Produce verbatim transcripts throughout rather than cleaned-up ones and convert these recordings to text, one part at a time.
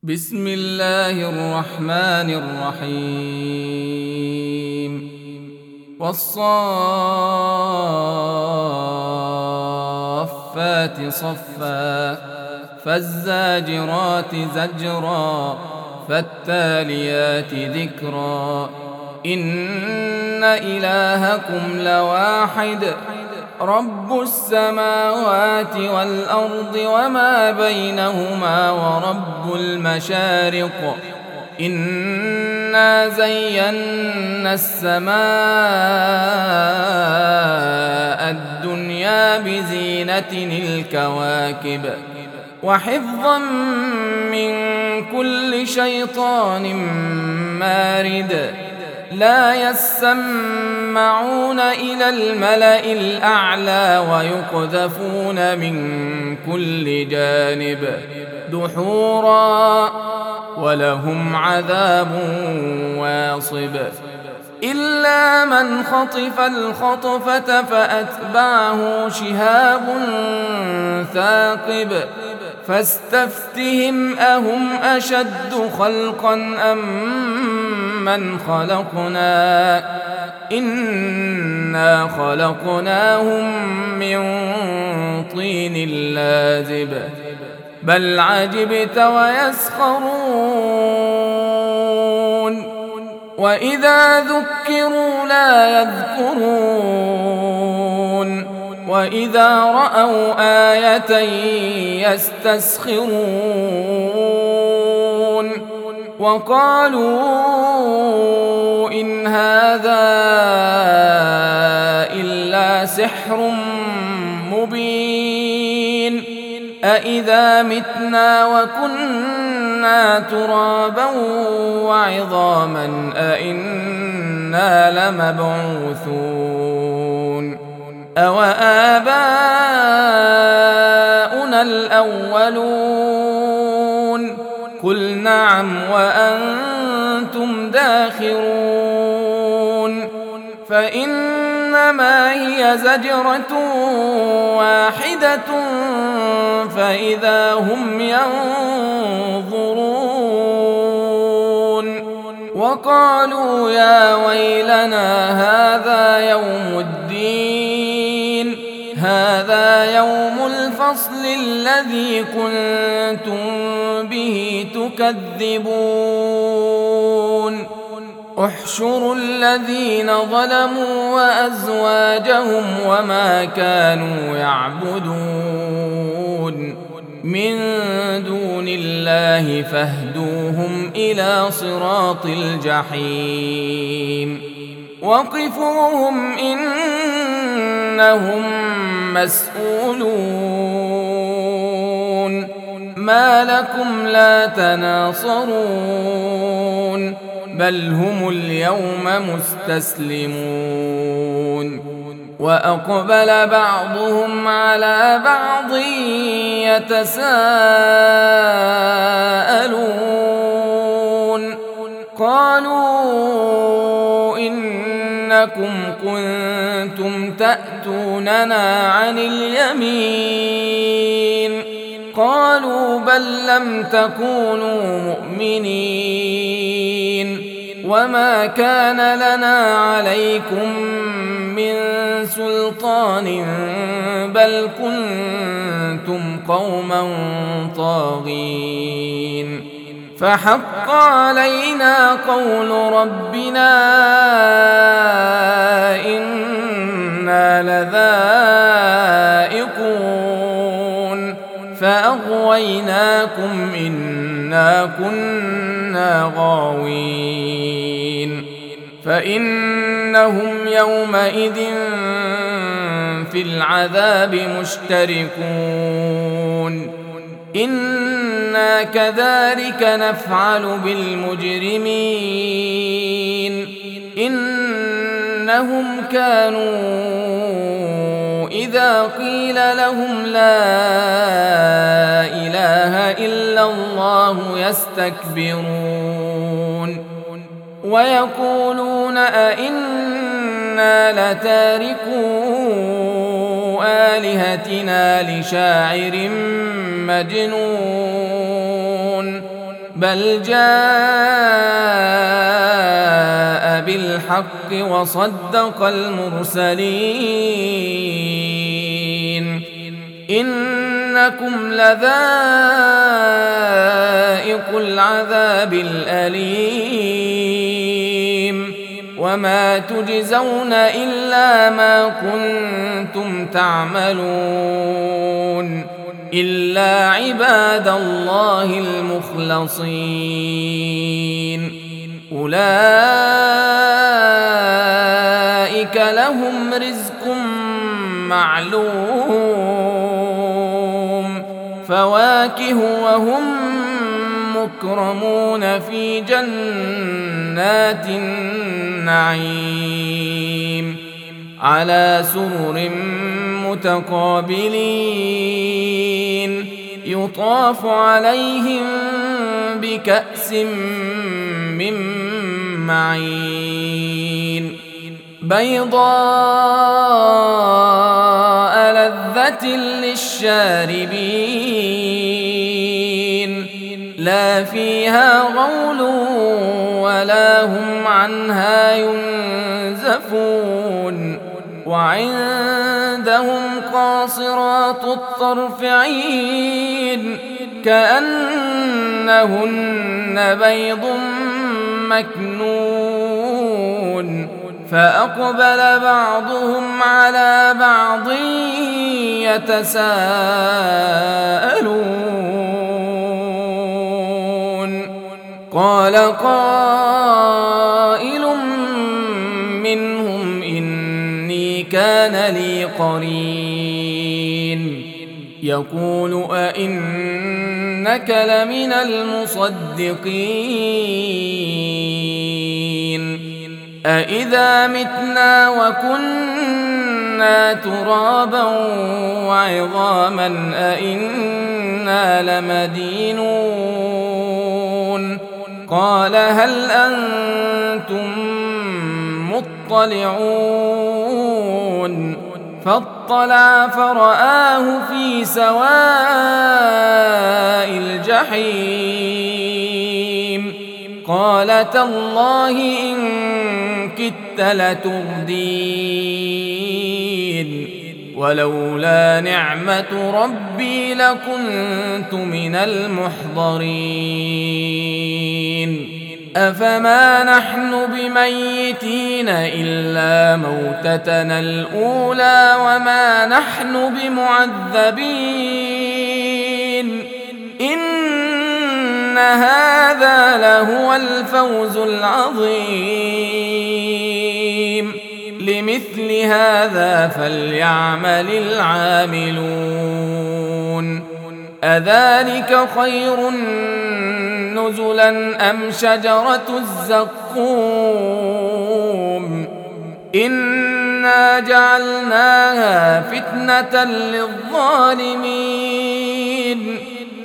بسم الله الرحمن الرحيم والصافات صفا فالزاجرات زجرا فالتاليات ذكرا إن إلهكم لواحد رب السماوات والأرض وما بينهما ورب المشارق إنا زينا السماء الدنيا بزينة الكواكب وحفظا من كل شيطان مارد لا يسمعون إلى الملأ الأعلى ويقذفون من كل جانب دحورا ولهم عذاب واصب إلا من خطف الخطفة فأتبعه شهاب ثاقب فاستفتهم أهم أشد خلقا أم من خلقنا إنا خلقناهم من طين لازب بل عجبت ويسخرون وإذا ذكروا لا يذكرون وإذا رأوا آية يستسخرون وقالوا إن هذا إلا سحر مبين أإذا متنا وكنا ترابا وعظاما أإنا لمبعوثون أوآباؤنا الأولون قل نعم وأنتم داخرون فإنما هي زجرة واحدة فإذا هم ينظرون وقالوا يا ويلنا هذا يوم الدين هذا يوم الفصل الذي كنتم به تكذبون احشروا الذين ظلموا وأزواجهم وما كانوا يعبدون من دون الله فاهدوهم إلى صراط الجحيم وقفوهم إنهم مسؤولون ما لكم لا تناصرون بل هم اليوم مستسلمون وأقبل بعضهم على بعض يتساءلون قالوا إنكم كنتم تأتوننا عن اليمين قالوا بل لم تكونوا مؤمنين وما كان لنا عليكم من سلطان بل كنتم قوما طاغين فحق علينا قول ربنا إنا لذائقون فأغويناكم إنا كنا غاوين فإنهم يومئذ في العذاب مشتركون إنا كذلك نفعل بالمجرمين إنهم كانوا إذا قيل لهم لا إله إلا الله يستكبرون ويقولون أئنا لتاركو آلهتنا لشاعر مجنون بل جاء بالحق وصدق المرسلين إنكم لذائق العذاب الأليم وما تجزون إلا ما كنتم تعملون إلا عباد الله المخلصين أولئك لهم رزق معلوم فواكه وهم مكرمون في جنات النعيم على سرر متقابلين يطاف عليهم بكأس من معين بيضاء لذة للشاربين لا فيها غول ولا هم عنها ينزفون وعندهم قاصرات الطرف عين كأنهن بيض مكنون فأقبل بعضهم على بعض يتساءلون قال قائل منهم إني كان لي قرين يقول أئنك لمن المصدقين أإذا متنا وكنا ترابا وعظاما أئنا لمدينون قال هل أنتم مطلعون فاطلع فرآه في سواء الجحيم قال تالله إن كدت لتردين ولولا نعمة ربي لكنت من المحضرين أفما نحن بميتين إلا موتتنا الأولى وما نحن بمعذبين إن هذا لهو الفوز العظيم لمثل هذا فليعمل العاملون أذلك خير نزلا أم شجرة الزقوم إنا جعلناها فتنة للظالمين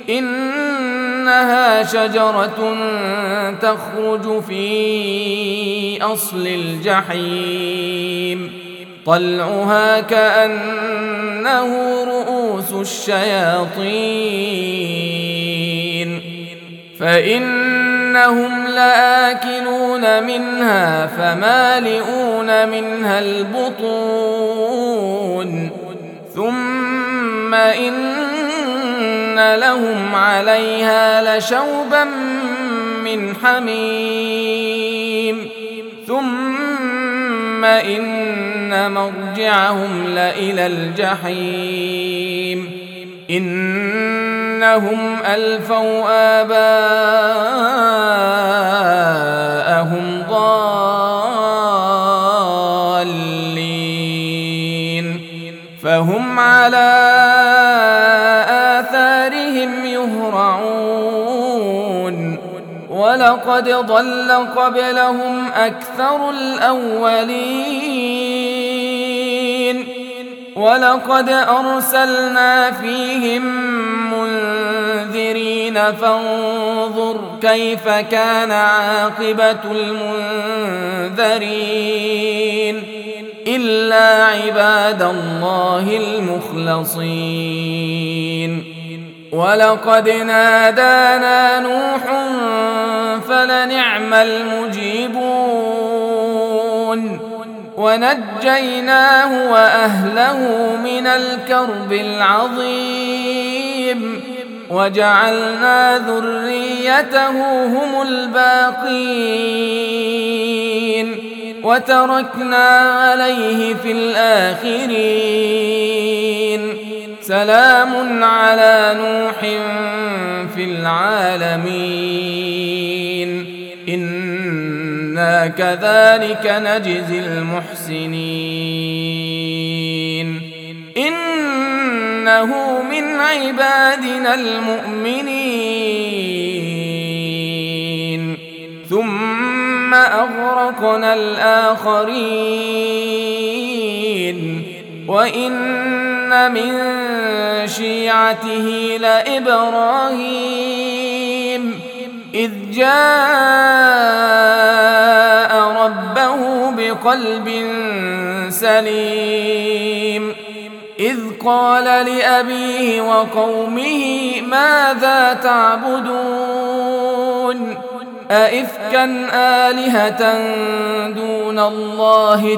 إنها شجرة تخرج في أصل الجحيم طلعها كأنه رؤوس الشياطين فإنهم لآكلون منها فمالئون منها البطون ثم إن لهم عليها لشوبا من حميم ثم إن مرجعهم لإلى الجحيم إنهم ألفوا آباءهم ضالين فهم على آثارهم يهرعون ولقد ضل قبلهم أكثر الأولين ولقد أرسلنا فيهم منذرين فانظر كيف كان عاقبة المنذرين إلا عباد الله المخلصين ولقد نادانا نوح فلنعم المجيبون ونجيناه وأهله من الكرب العظيم وجعلنا ذريته هم الباقين وتركنا عليه في الآخرين سلام على نوح في العالمين إنا كذلك نجزي المحسنين إنه من عبادنا المؤمنين ثم أغرقنا الآخرين وإن من شيعته لإبراهيم إذ جاء ربه بقلب سليم إذ قال لأبيه وقومه ماذا تعبدون أئفكا آلهة دون الله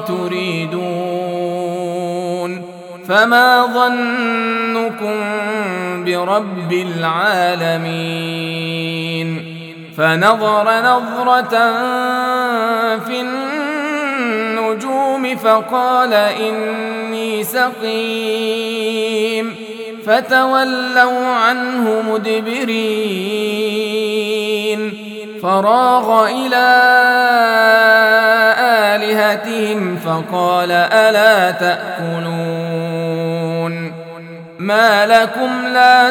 تريدون فما ظنكم برب العالمين فنظر نظرة في النجوم فقال إني سقيم فتولوا عنه مدبرين فراغ إلى آلهتهم فقال ألا تأكلون ما لكم لا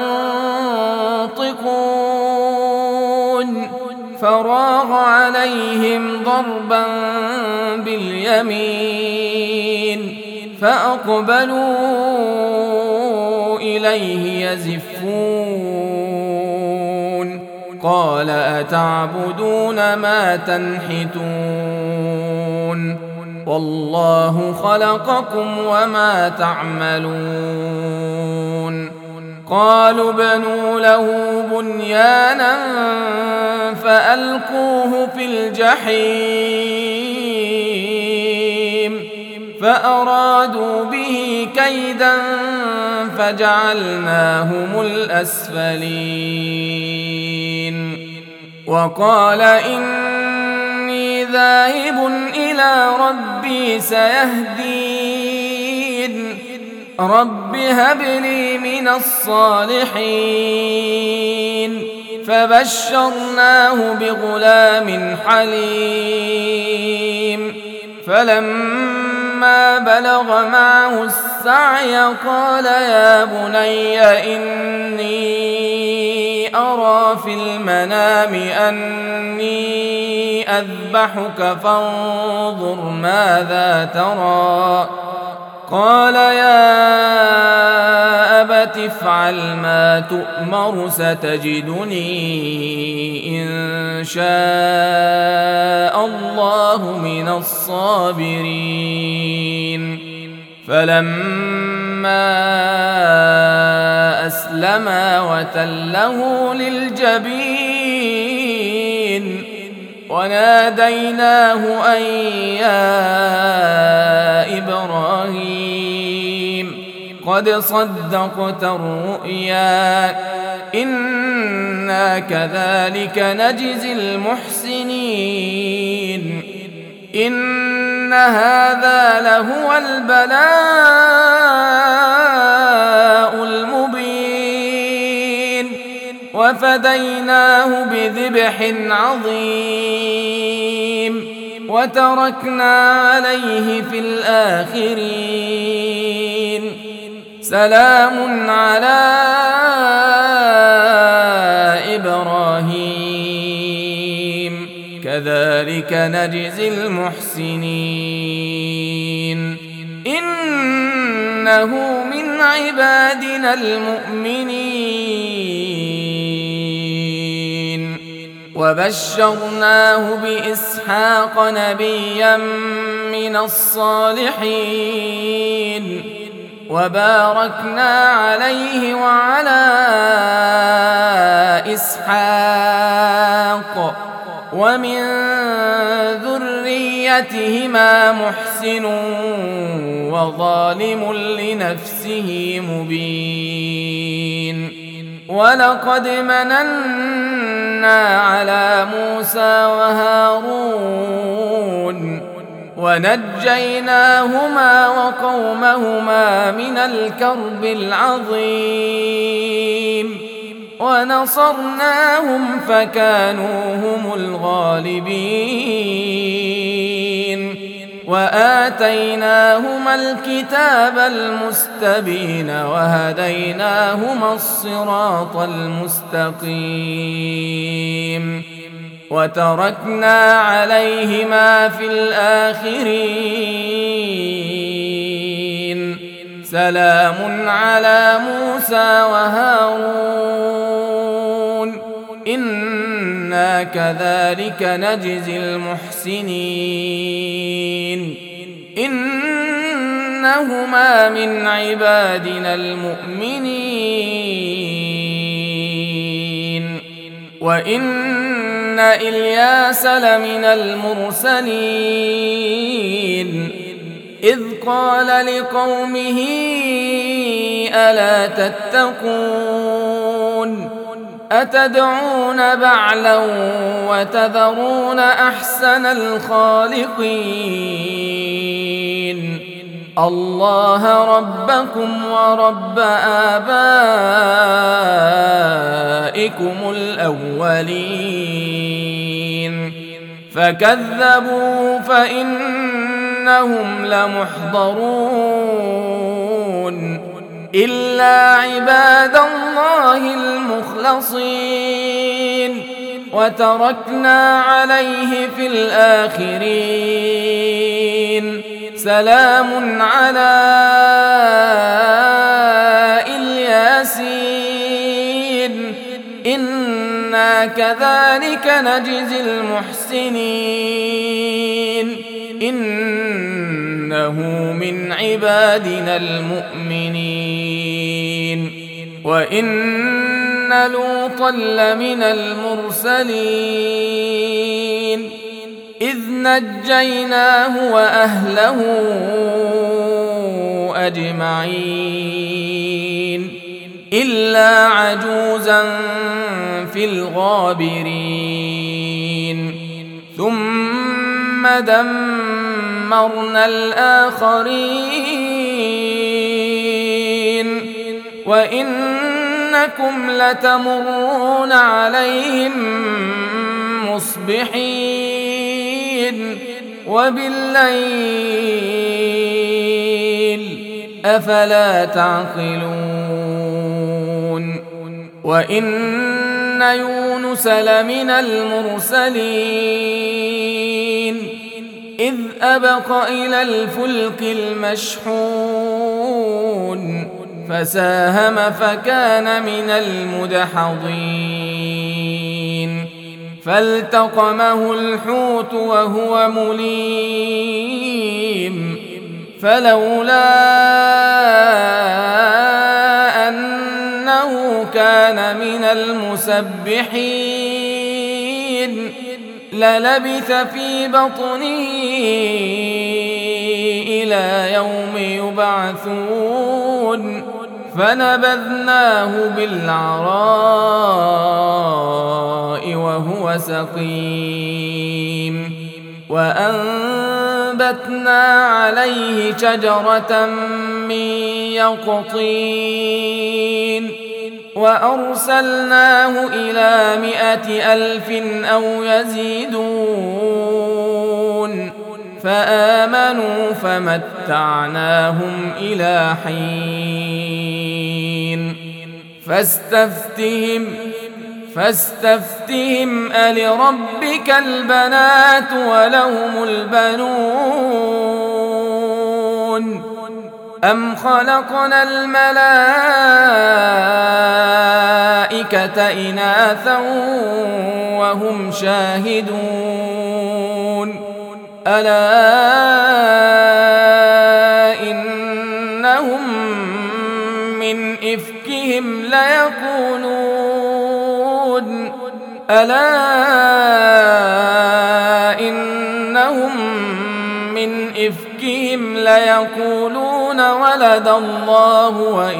تنطقون فراغ عليهم ضربا باليمين فأقبلوا إليه يزفون قال أتعبدون ما تنحتون والله خلقكم وما تعملون قالوا بنوا له بنيانا فألقوه في الجحيم فأرادوا به كيدا فجعلناهم الأسفلين وقال إني ذاهب إلى ربي سيهدين رب هب لي من الصالحين فبشرناه بغلام حليم فلما بلغ معه السعي قال يا بني إني أرى في المنام أني أذبحك فانظر ماذا ترى قال يا أبت افعل ما تؤمر ستجدني إن شاء الله من الصابرين فلما أسلما وتله للجبين وناديناه أن يا إبراهيم قد صدقت الرؤيا إنا كذلك نجزي المحسنين إن هذا لهو البلاء المبين وفديناه بذبح عظيم وتركنا عليه في الآخرين سلام على إبراهيم كذلك نجزي المحسنين إنه من عبادنا المؤمنين وبشرناه بإسحاق نبيا من الصالحين وباركنا عليه وعلى إسحاق ومن ذريتهما محسن وظالم لنفسه مبين. ولقد مننا على موسى وهارون ونجيناهما وقومهما من الكرب العظيم ونصرناهم فكانوا هم الغالبين. وآتيناهما الكتاب المستبين وهديناهما الصراط المستقيم وتركنا عليهما في الآخرين. سلام على موسى وهارون إنا كذلك نجزي المحسنين إنهما من عبادنا المؤمنين. وإن إلياس لمن المرسلين إذ قال لقومه ألا تتقون أتدعون بعلا وتذرون أحسن الخالقين الله ربكم ورب آبائكم الأولين. فكذبوا فإنهم لمحضرون إلا عباد الله المخلصين. وتركنا عليه في الآخرين. سلام على الياسين إنا كذلك نجزي المحسنين إنه من عبادنا المؤمنين. وإن لوطا لمن المرسلين إذ نجيناه وأهله أجمعين إلا عجوزا في الغابرين. ثم دمرنا الآخرين وإنكم لتمرون عليهم مصبحين وبالليل أفلا تعقلون. وإن يونس لمن المرسلين إذ أبق إلى الفلك المشحون فساهم فكان من المدحضين فالتقمه الحوت وهو مليم فلولا أنه كان من المسبحين للبث في بطنه إلى يوم يبعثون فنبذناه بالعراء وهو سقيم وأنبتنا عليه شجرة من يقطين وأرسلناه إلى مائة ألف أو يزيدون فآمنوا فمتعناهم إلى حين فاستفتهم فاستفتهم ألربك البنات ولهم البنون أم خلقنا الملائكة إناثا وهم شاهدون ألا إنهم من إفكهم ليقولون ألا إنهم من إفكهم ليقولون ولد الله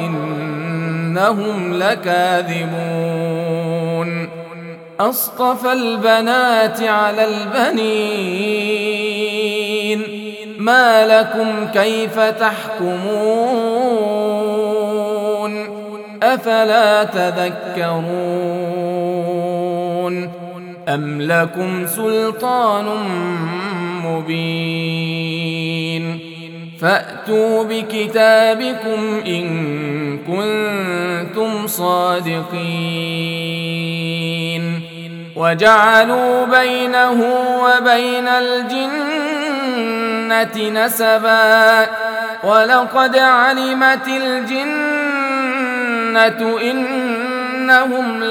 وإنهم لكاذبون أصطفى البنات على البنين ما لكم كيف تحكمون أفلا تذكرون أم لكم سلطان مبين فأتوا بكتابكم إن كنتم صادقين وجعلوا بينه وبين الجنة نسبا ولقد علمت الجنة إنهم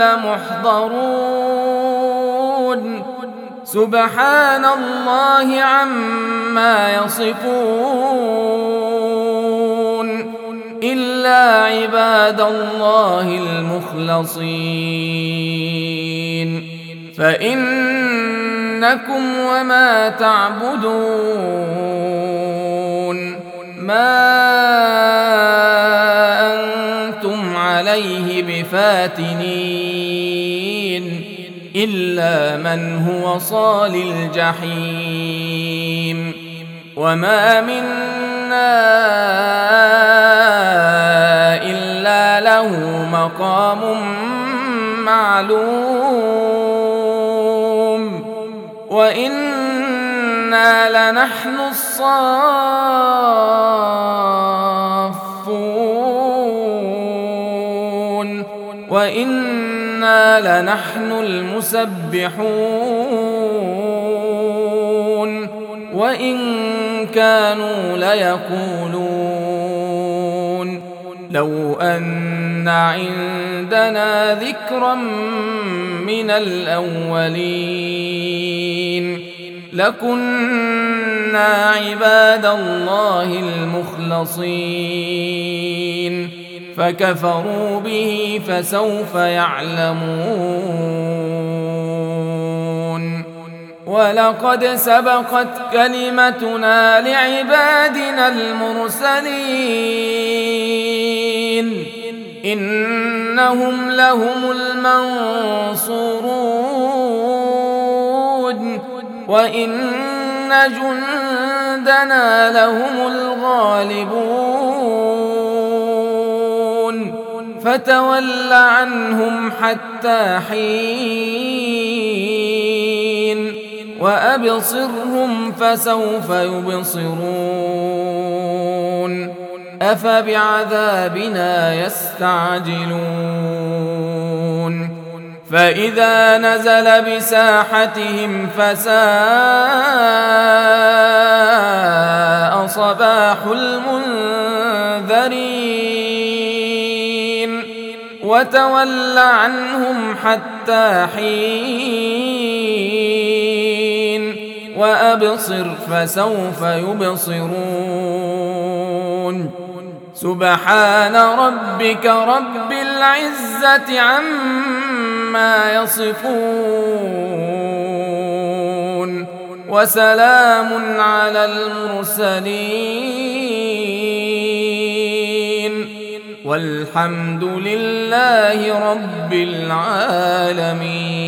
لمحضرون سبحان الله عما يصفون إلا عباد الله المخلصين فإنكم وما تعبدون ما أنتم عليه بفاتنين إلا من هو صال الجحيم وما منا إلا له مقام معلوم وإنا لنحن الصافون وإنا لنحن المسبحون وإن كانوا ليقولون لو أن عندنا ذكرا من الأولين لكنا عباد الله المخلصين فكفروا به فسوف يعلمون ولقد سبقت كلمتنا لعبادنا المرسلين إنهم لهم المنصورون وإن جندنا لهم الغالبون فتول عنهم حتى حين وأبصرهم فسوف يبصرون أفبعذابنا يستعجلون فإذا نزل بساحتهم فساء صباح المنذرين وتول عنهم حتى حين وأبصر فسوف يبصرون سبحان ربك رب العزة عما يصفون وسلام على المرسلين والحمد لله رب العالمين.